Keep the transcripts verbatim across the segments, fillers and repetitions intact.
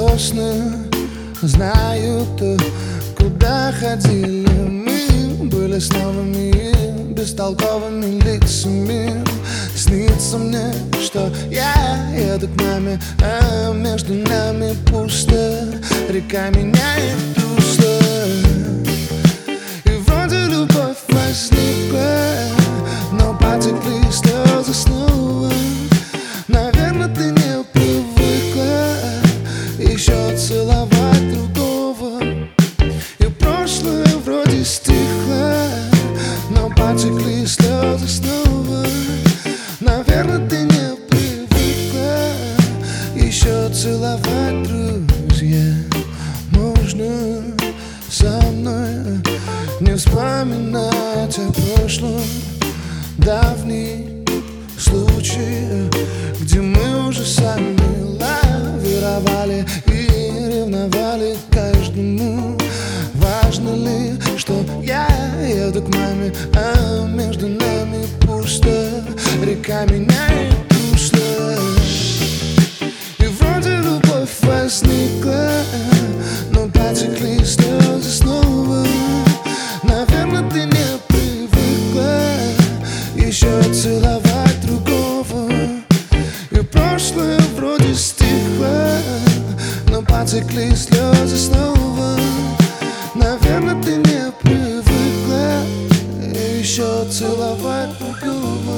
сосны знают, куда ходили мы. Были с новыми бестолковыми лицами. Снится мне, что я еду к маме, а между нами пусто. Река меняет русло, и вроде любовь возникла, но потекли слезы снова. Наверное, ты не привыкла еще целовать другого, и прошлое вроде стихло, но потекли слезы снова. Наверное, ты не привыкла еще целовать, друзья. Можно со мной не вспоминать о прошлом, давний случай, где мы уже сами лавировали и ревновали к каждому. Важно ли, что я еду к маме, а между нами пусто. Река меняет русло, и вроде любовь возникла, но потекли слезы снова. Наверное, ты не привыкла еще целовать другого, и прошлое вроде стихло, но потекли слезы снова. Наверное, ты не привыкла еще целовать другого.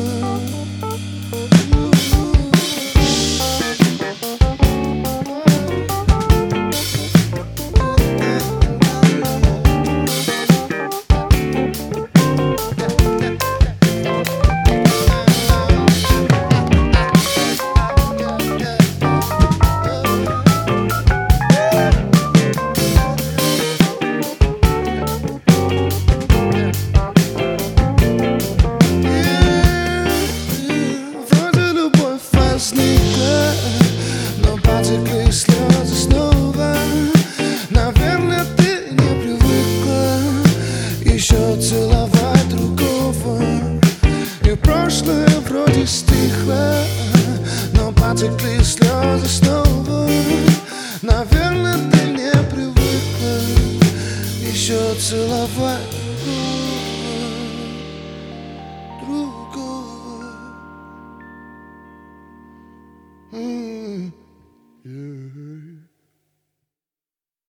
Но потекли слезы снова. Наверное, ты не привыкла еще целовать другого, и прошлое вроде стихло, но потекли слезы снова. Наверное, ты не привыкла еще целовать